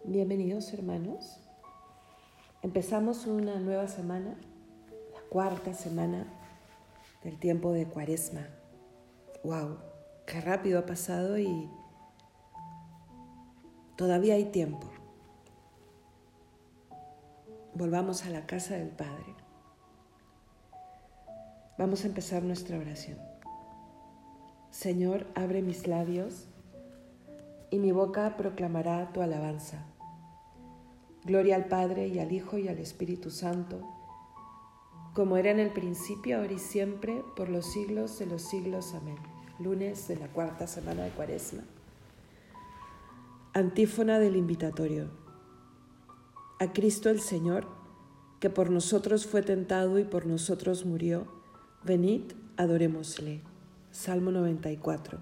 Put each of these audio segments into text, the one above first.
Bienvenidos hermanos. Empezamos una nueva semana, la cuarta semana del tiempo de Cuaresma. ¡Wow! ¡Qué rápido ha pasado y todavía hay tiempo! Volvamos a la casa del Padre. Vamos a empezar nuestra oración. Señor, abre mis labios y mi boca proclamará tu alabanza. Gloria al Padre y al Hijo y al Espíritu Santo, como era en el principio, ahora y siempre, por los siglos de los siglos. Amén. Lunes de la cuarta semana de Cuaresma. Antífona del invitatorio. A Cristo el Señor, que por nosotros fue tentado y por nosotros murió, venid, adorémosle. Salmo 94.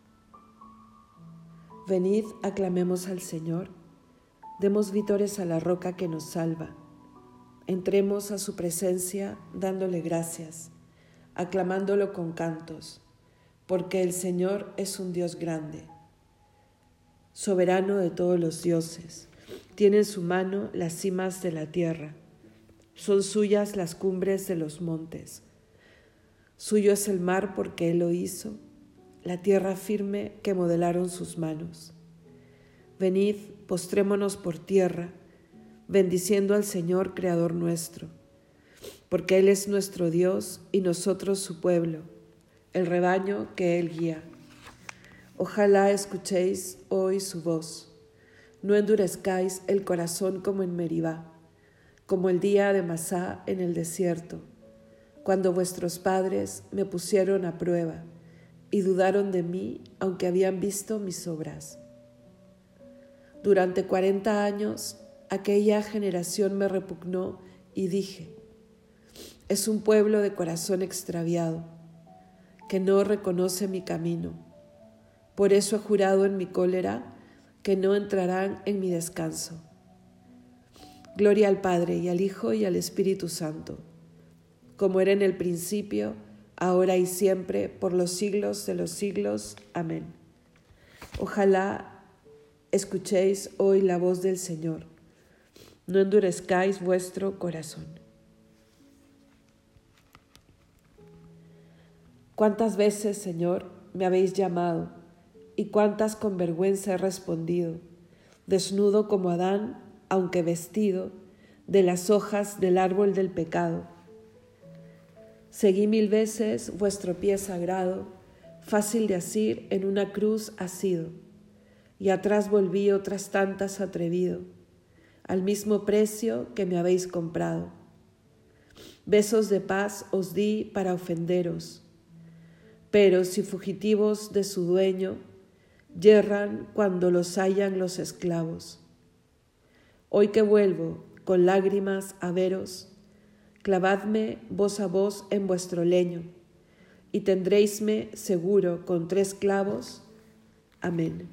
Venid, aclamemos al Señor, demos vítores a la roca que nos salva. Entremos a su presencia dándole gracias, aclamándolo con cantos, porque el Señor es un Dios grande, soberano de todos los dioses. Tiene en su mano las cimas de la tierra, son suyas las cumbres de los montes. Suyo es el mar porque Él lo hizo, la tierra firme que modelaron sus manos. Venid, postrémonos por tierra, bendiciendo al Señor, Creador nuestro, porque Él es nuestro Dios y nosotros su pueblo, el rebaño que Él guía. Ojalá escuchéis hoy su voz, no endurezcáis el corazón como en Meribá, como el día de Masá en el desierto, cuando vuestros padres me pusieron a prueba y dudaron de mí, aunque habían visto mis obras. Durante 40 años, aquella generación me repugnó y dije, es un pueblo de corazón extraviado, que no reconoce mi camino. Por eso he jurado en mi cólera que no entrarán en mi descanso. Gloria al Padre y al Hijo y al Espíritu Santo, como era en el principio, ahora y siempre, por los siglos de los siglos. Amén. Ojalá escuchéis hoy la voz del Señor, no endurezcáis vuestro corazón. ¿Cuántas veces, Señor, me habéis llamado y cuántas con vergüenza he respondido, desnudo como Adán, aunque vestido de las hojas del árbol del pecado? Seguí 1000 veces vuestro pie sagrado, fácil de asir en una cruz asido, y atrás volví otras tantas atrevido, al mismo precio que me habéis comprado. Besos de paz os di para ofenderos, pero si fugitivos de su dueño, yerran cuando los hallan los esclavos. Hoy que vuelvo con lágrimas a veros, clavadme voz a voz en vuestro leño, y tendréisme seguro con 3 clavos. Amén.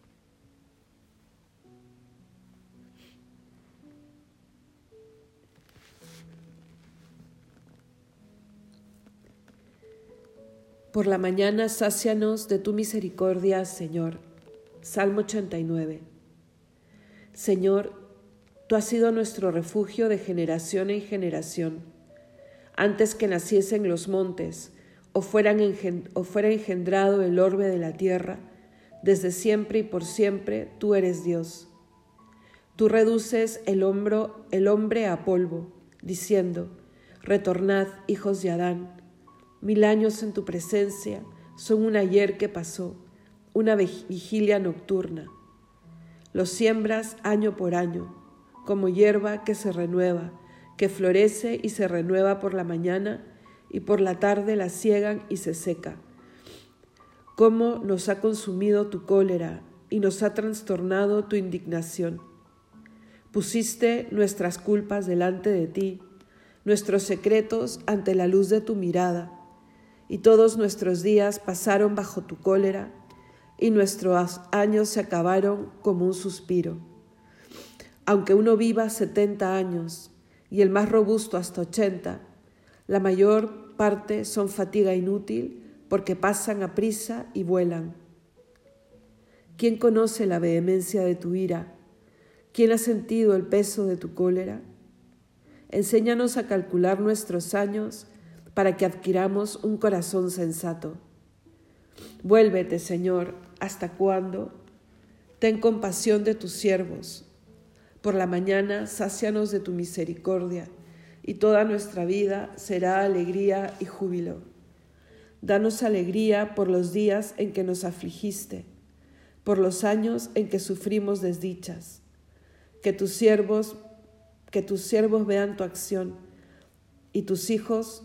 Por la mañana sácianos de tu misericordia, Señor. Salmo 89. Señor, tú has sido nuestro refugio de generación en generación. Antes que naciesen los montes, o fuera engendrado el orbe de la tierra, desde siempre y por siempre tú eres Dios. Tú reduces el hombre a polvo, diciendo, retornad, hijos de Adán. 1000 años en tu presencia son un ayer que pasó, una vigilia nocturna. Los siembras año por año, como hierba que se renueva, que florece y se renueva por la mañana, y por la tarde la siegan y se seca. Cómo nos ha consumido tu cólera y nos ha trastornado tu indignación. Pusiste nuestras culpas delante de ti, nuestros secretos ante la luz de tu mirada, y todos nuestros días pasaron bajo tu cólera, y nuestros años se acabaron como un suspiro. Aunque uno viva 70 años, y el más robusto hasta 80, la mayor parte son fatiga inútil, porque pasan aprisa y vuelan. ¿Quién conoce la vehemencia de tu ira? ¿Quién ha sentido el peso de tu cólera? Enséñanos a calcular nuestros años para que adquiramos un corazón sensato. Vuélvete, Señor, ¿hasta cuándo? Ten compasión de tus siervos. Por la mañana sácianos de tu misericordia, y toda nuestra vida será alegría y júbilo. Danos alegría por los días en que nos afligiste, por los años en que sufrimos desdichas. Que tus siervos vean tu acción, y sus hijos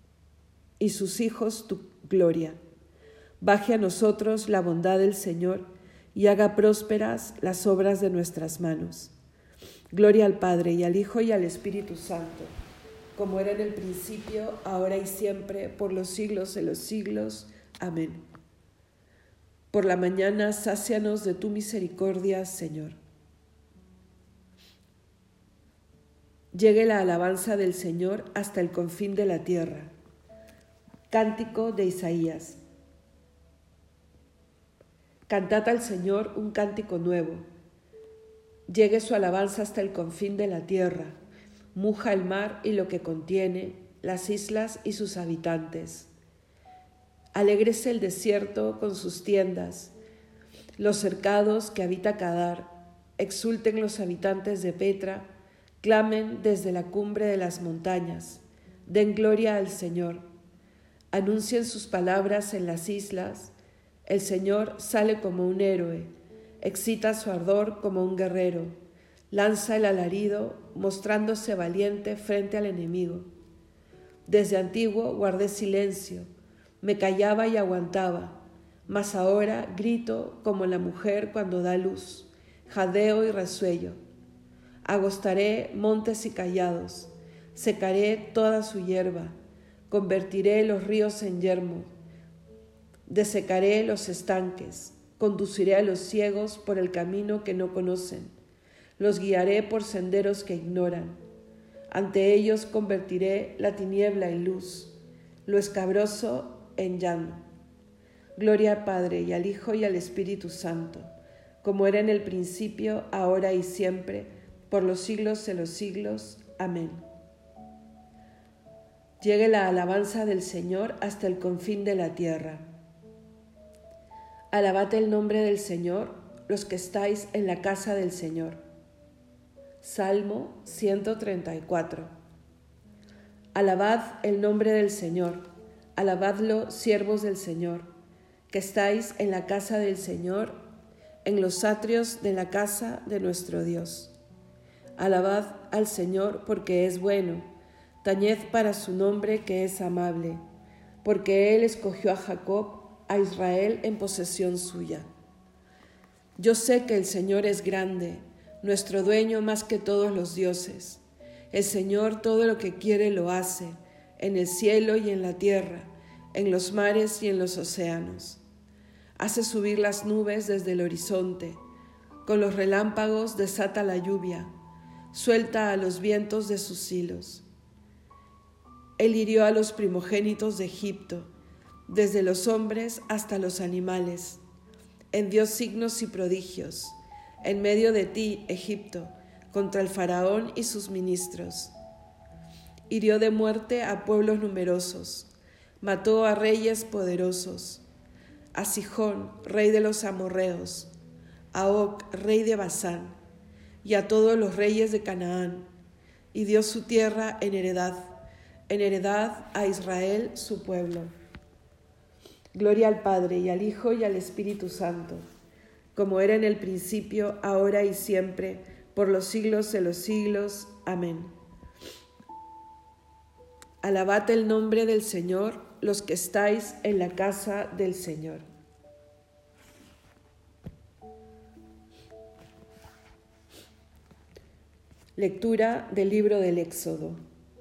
tu gloria. Baje a nosotros la bondad del Señor y haga prósperas las obras de nuestras manos. Gloria al Padre, y al Hijo, y al Espíritu Santo, como era en el principio, ahora y siempre, por los siglos de los siglos. Amén. Por la mañana, sácianos de tu misericordia, Señor. Llegue la alabanza del Señor hasta el confín de la tierra. Cántico de Isaías. Cantad al Señor un cántico nuevo. Llegue su alabanza hasta el confín de la tierra. Muja el mar y lo que contiene, las islas y sus habitantes. Alégrese el desierto con sus tiendas, los cercados que habita Kedar. Exulten los habitantes de Petra, clamen desde la cumbre de las montañas. Den gloria al Señor. Anuncien sus palabras en las islas. El Señor sale como un héroe, excita su ardor como un guerrero, lanza el alarido, mostrándose valiente frente al enemigo. Desde antiguo guardé silencio, me callaba y aguantaba, mas ahora grito como la mujer cuando da luz, jadeo y resuello. Agostaré montes y callados, secaré toda su hierba, convertiré los ríos en yermo, desecaré los estanques, conduciré a los ciegos por el camino que no conocen, los guiaré por senderos que ignoran. Ante ellos convertiré la tiniebla en luz, lo escabroso en llano. Gloria al Padre, y al Hijo, y al Espíritu Santo, como era en el principio, ahora y siempre, por los siglos de los siglos. Amén. Llegue la alabanza del Señor hasta el confín de la tierra. Alabad el nombre del Señor, los que estáis en la casa del Señor. Salmo 134. Alabad el nombre del Señor, alabadlo, siervos del Señor, que estáis en la casa del Señor, en los atrios de la casa de nuestro Dios. Alabad al Señor porque es bueno, tañed para su nombre que es amable, porque Él escogió a Jacob, a Israel en posesión suya. Yo sé que el Señor es grande, nuestro dueño más que todos los dioses. El Señor todo lo que quiere lo hace, en el cielo y en la tierra, en los mares y en los océanos. Hace subir las nubes desde el horizonte, con los relámpagos desata la lluvia, suelta a los vientos de sus hilos. Él hirió a los primogénitos de Egipto, desde los hombres hasta los animales. Envió signos y prodigios en medio de ti, Egipto, contra el faraón y sus ministros. Hirió de muerte a pueblos numerosos, mató a reyes poderosos, a Sihón, rey de los amorreos, a Og, rey de Basán, y a todos los reyes de Canaán, y dio su tierra en heredad a Israel su pueblo. Gloria al Padre, y al Hijo, y al Espíritu Santo, como era en el principio, ahora y siempre, por los siglos de los siglos. Amén. Alabad el nombre del Señor, los que estáis en la casa del Señor. Lectura del libro del Éxodo.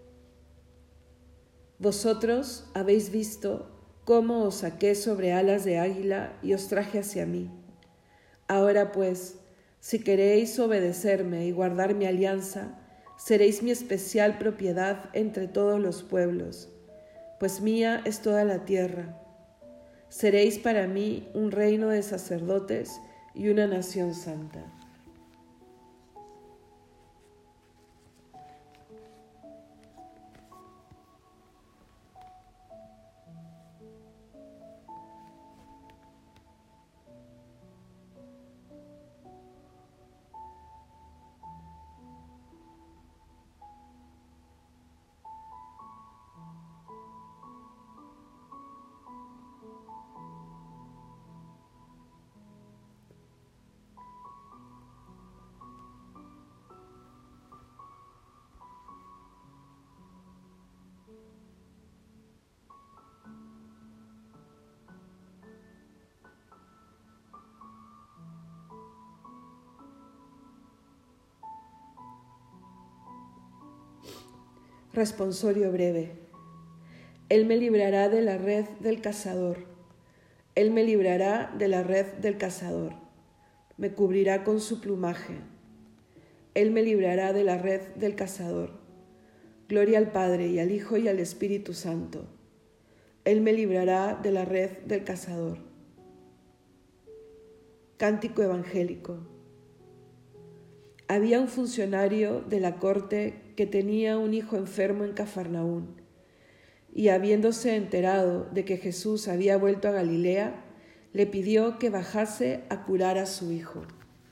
Vosotros habéis visto cómo os saqué sobre alas de águila y os traje hacia mí. Ahora pues, si queréis obedecerme y guardar mi alianza, seréis mi especial propiedad entre todos los pueblos, pues mía es toda la tierra. Seréis para mí un reino de sacerdotes y una nación santa. Responsorio breve. Él me librará de la red del cazador. Él me librará de la red del cazador. Me cubrirá con su plumaje. Él me librará de la red del cazador. Gloria al Padre y al Hijo y al Espíritu Santo. Él me librará de la red del cazador. Cántico evangélico. Había un funcionario de la corte que tenía un hijo enfermo en Cafarnaún, y habiéndose enterado de que Jesús había vuelto a Galilea, le pidió que bajase a curar a su hijo.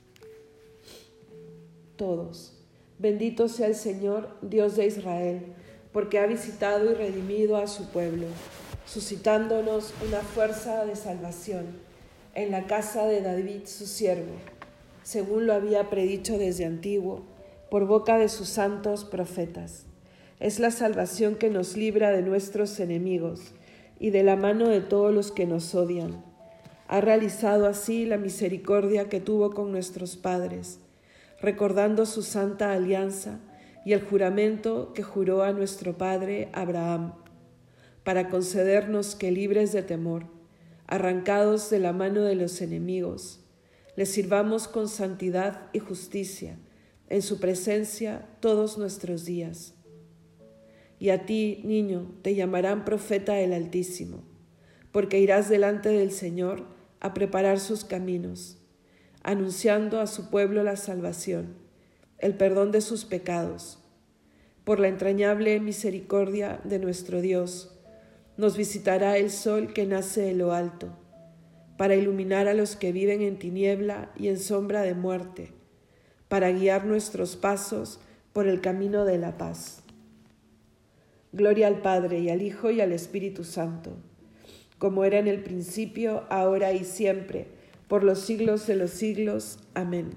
Todos. Bendito sea el Señor, Dios de Israel, porque ha visitado y redimido a su pueblo, suscitándonos una fuerza de salvación en la casa de David su siervo, según lo había predicho desde antiguo, por boca de sus santos profetas. Es la salvación que nos libra de nuestros enemigos y de la mano de todos los que nos odian. Ha realizado así la misericordia que tuvo con nuestros padres, recordando su santa alianza y el juramento que juró a nuestro padre Abraham, para concedernos que, libres de temor, arrancados de la mano de los enemigos, le sirvamos con santidad y justicia en su presencia todos nuestros días. Y a ti, niño, te llamarán profeta del Altísimo, porque irás delante del Señor a preparar sus caminos, anunciando a su pueblo la salvación, el perdón de sus pecados. Por la entrañable misericordia de nuestro Dios, nos visitará el sol que nace de lo alto, para iluminar a los que viven en tiniebla y en sombra de muerte, para guiar nuestros pasos por el camino de la paz. Gloria al Padre y al Hijo y al Espíritu Santo, como era en el principio, ahora y siempre, por los siglos de los siglos. Amén.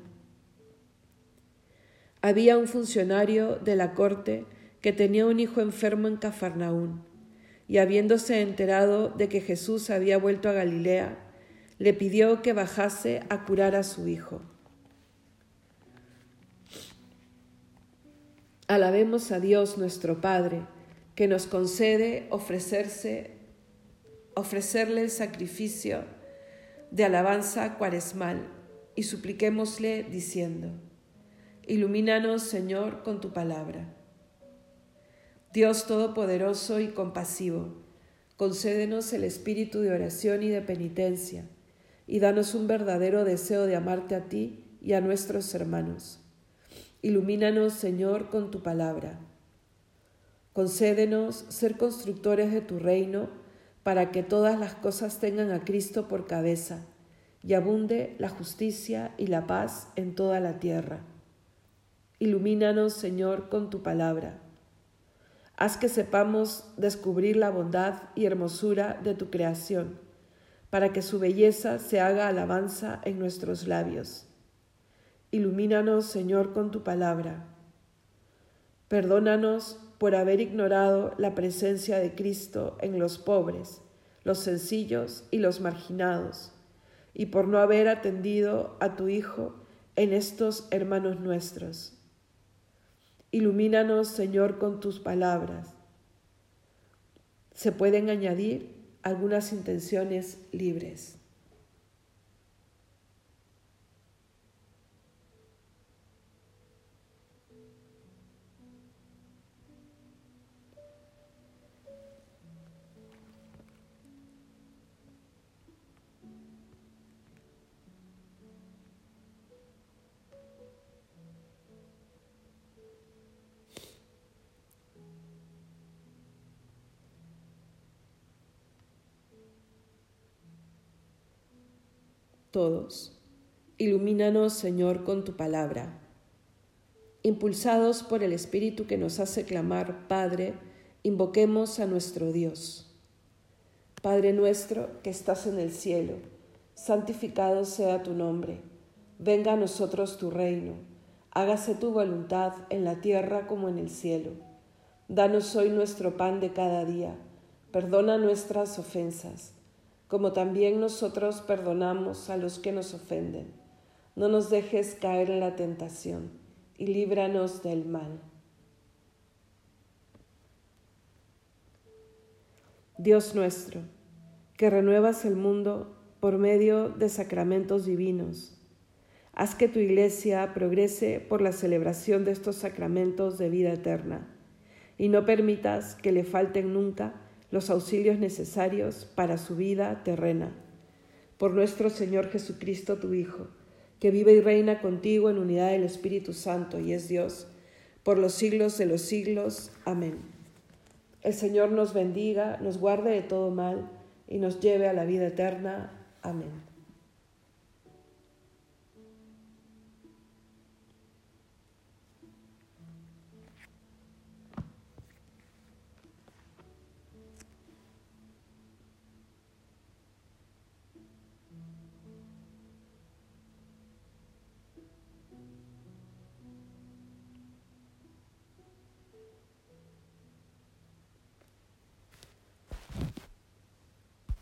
Había un funcionario de la corte que tenía un hijo enfermo en Cafarnaún, y habiéndose enterado de que Jesús había vuelto a Galilea, le pidió que bajase a curar a su hijo. Alabemos a Dios nuestro Padre, que nos concede ofrecerle el sacrificio de alabanza cuaresmal, y supliquémosle diciendo: ilumínanos, Señor, con tu palabra. Dios todopoderoso y compasivo, concédenos el espíritu de oración y de penitencia, y danos un verdadero deseo de amarte a ti y a nuestros hermanos. Ilumínanos, Señor, con tu palabra. Concédenos ser constructores de tu reino, para que todas las cosas tengan a Cristo por cabeza, y abunde la justicia y la paz en toda la tierra. Ilumínanos, Señor, con tu palabra. Haz que sepamos descubrir la bondad y hermosura de tu creación, para que su belleza se haga alabanza en nuestros labios. Ilumínanos, Señor, con tu palabra. Perdónanos por haber ignorado la presencia de Cristo en los pobres, los sencillos y los marginados, y por no haber atendido a tu Hijo en estos hermanos nuestros. Ilumínanos, Señor, con tus palabras. Se pueden añadir algunas intenciones libres. Todos. Ilumínanos, Señor, con tu palabra. Impulsados por el Espíritu que nos hace clamar, Padre, invoquemos a nuestro Dios. Padre nuestro que estás en el cielo, santificado sea tu nombre. Venga a nosotros tu reino. Hágase tu voluntad en la tierra como en el cielo. Danos hoy nuestro pan de cada día. Perdona nuestras ofensas, como también nosotros perdonamos a los que nos ofenden. No nos dejes caer en la tentación, y líbranos del mal. Dios nuestro, que renuevas el mundo por medio de sacramentos divinos, haz que tu Iglesia progrese por la celebración de estos sacramentos de vida eterna, y no permitas que le falten nunca los auxilios necesarios para su vida terrena. Por nuestro Señor Jesucristo, tu Hijo, que vive y reina contigo en unidad del Espíritu Santo y es Dios, por los siglos de los siglos. Amén. El Señor nos bendiga, nos guarde de todo mal y nos lleve a la vida eterna. Amén.